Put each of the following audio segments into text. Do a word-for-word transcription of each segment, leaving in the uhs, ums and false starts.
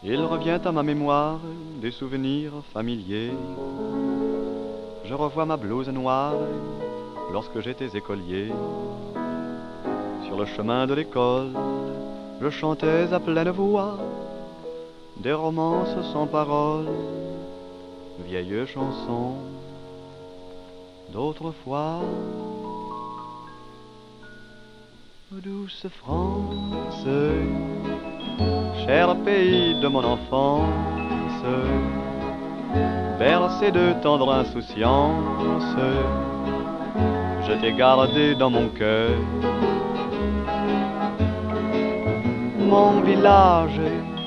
Il revient à ma mémoire des souvenirs familiers. Je revois ma blouse noire lorsque j'étais écolier. Sur le chemin de l'école, je chantais à pleine voix des romances sans paroles, vieilles chansons d'autrefois. Douce France, cher pays de mon enfance, bercé de tendre insouciance, je t'ai gardé dans mon cœur. Mon village,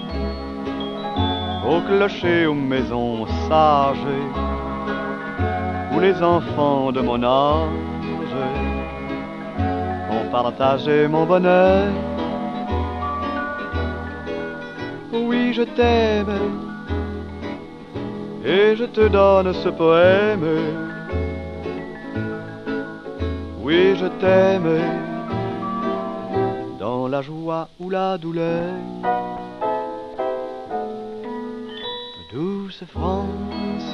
au clocher, aux maisons sages, où les enfants de mon âge ont partagé mon bonheur. Oui, je t'aime, et je te donne ce poème. Oui, je t'aime, dans la joie ou la douleur. Douce France,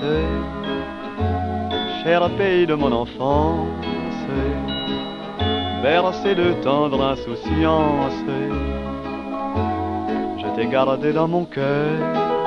cher pays de mon enfance, bercé de tendre insouciance, je t'ai gardé dans mon cœur.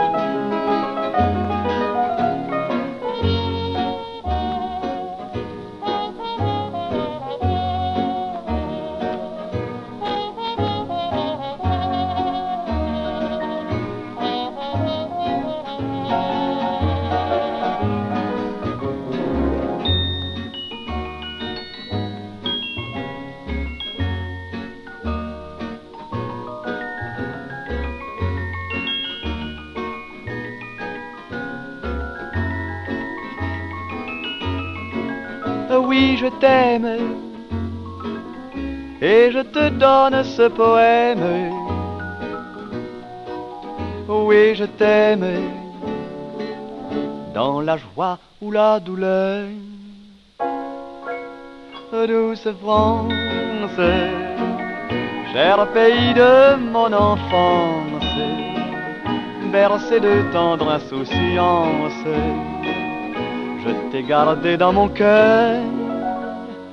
Oui, je t'aime, et je te donne ce poème. Oui, je t'aime, dans la joie ou la douleur. Douce France, cher pays de mon enfance, bercé de tendre insouciance, je t'ai gardé dans mon cœur,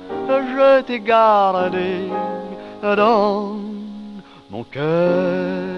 je t'ai gardé dans mon cœur.